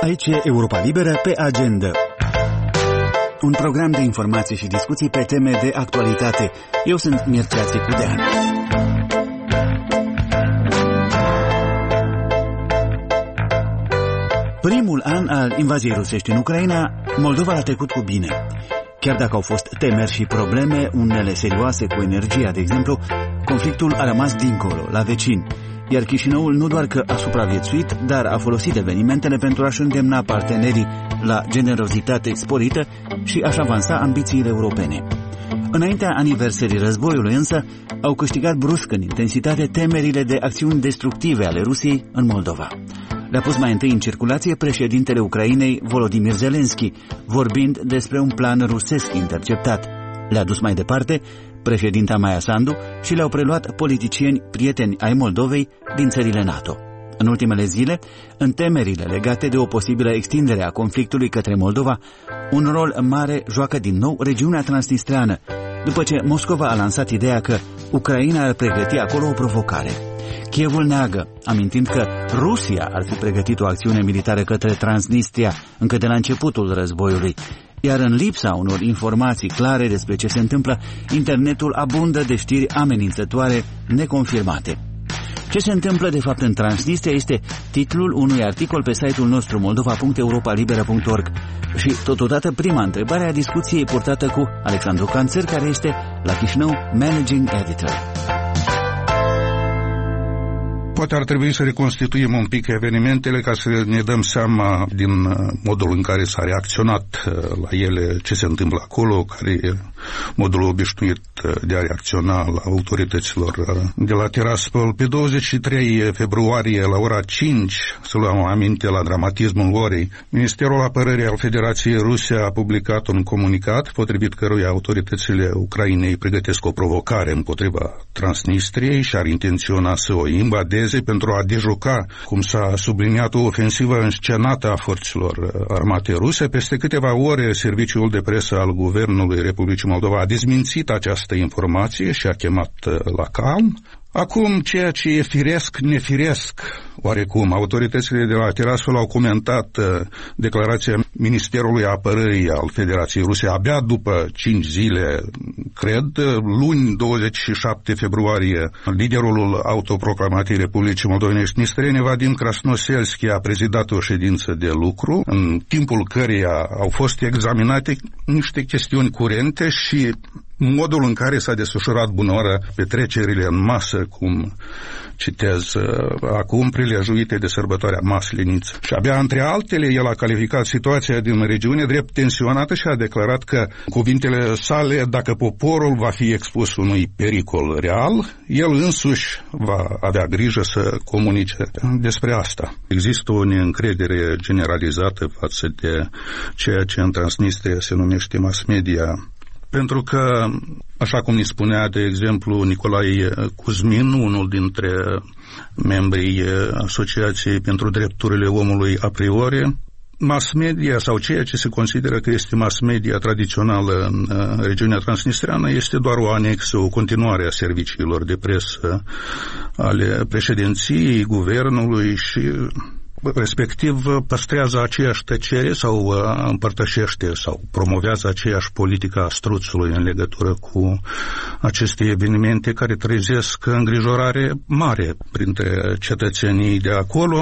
Aici e Europa Liberă pe agenda. Un program de informații și discuții pe teme de actualitate. Eu sunt Mircea Țicudean. Primul an al invaziei rusești în Ucraina, Moldova a trecut cu bine. Chiar dacă au fost temeri și probleme, unele serioase cu energia, de exemplu, conflictul a rămas dincolo, la vecini. Iar Chișinăul nu doar că a supraviețuit, dar a folosit evenimentele pentru a-și îndemna partenerii la generozitate sporită și a-și avansa ambițiile europene. Înaintea aniversării războiului însă, au câștigat brusc în intensitate temerile de acțiuni destructive ale Rusiei în Moldova. Le-a pus mai întâi în circulație președintele Ucrainei, Volodymyr Zelensky, vorbind despre un plan rusesc interceptat. Le-a dus mai departe președinta Maia Sandu și le-au preluat politicieni prieteni ai Moldovei din țările NATO. În ultimele zile, în temerile legate de o posibilă extindere a conflictului către Moldova, un rol mare joacă din nou regiunea transnistreană, după ce Moscova a lansat ideea că Ucraina ar pregăti acolo o provocare. Kievul neagă, amintind că Rusia ar fi pregătit o acțiune militară către Transnistria încă de la începutul războiului. Iar în lipsa unor informații clare despre ce se întâmplă, internetul abundă de știri amenințătoare neconfirmate. Ce se întâmplă de fapt în Transnistria este titlul unui articol pe site-ul nostru moldova.europalibera.org și totodată prima întrebare a discuției purtată cu Alexandru Canțăr, care este la Chișinău Managing Editor. Poate ar trebui să reconstituim un pic evenimentele ca să ne dăm seama din modul în care s-a reacționat la ele, ce se întâmplă acolo, care e modul obișnuit de a reacționa la autorităților de la Tiraspol. Pe 23 februarie, la ora 5, să luăm aminte la dramatismul orei, Ministerul Apărării al Federației Ruse a publicat un comunicat potrivit căruia autoritățile Ucrainei pregătesc o provocare împotriva Transnistriei și ar intenționa să o invadeze pentru a dejuca, cum s-a subliniat, o ofensivă înscenată a forțelor armate ruse. Peste câteva ore, serviciul de presă al Guvernului Republicii Moldova a dezmințit această informație și a chemat la calm. Acum, ceea ce e firesc, nefiresc, oarecum, autoritățile de la Tiraspol au comentat declarația Ministerului Apărării al Federației Ruse abia după 5 zile, cred, luni 27 februarie, liderul autoproclamatei Republicii Moldovenești, Nistrene Vadim Krasnoselski, a prezidat o ședință de lucru, în timpul căreia au fost examinate niște chestiuni curente și modul în care s-a desfășurat bunoară petrecerile în masă, cum citez acum, prilejuite de sărbătoarea Masleniță. Și abia între altele, el a calificat situația din regiune drept tensionată și a declarat că, cuvintele sale, dacă poporul va fi expus unui pericol real, el însuși va avea grijă să comunice despre asta. Există o neîncredere generalizată față de ceea ce în Transnistria se numește mass media, pentru că, așa cum ni spunea, de exemplu, Nicolae Cuzmin, unul dintre membrii Asociației pentru Drepturile Omului a priori, mass media sau ceea ce se consideră că este mass media tradițională în regiunea transnistreană este doar o anexă, o continuare a serviciilor de presă ale președinției, guvernului și respectiv păstrează aceeași tăcere sau împărtășește sau promovează aceeași politică a struțului în legătură cu aceste evenimente care trezesc îngrijorare mare printre cetățenii de acolo.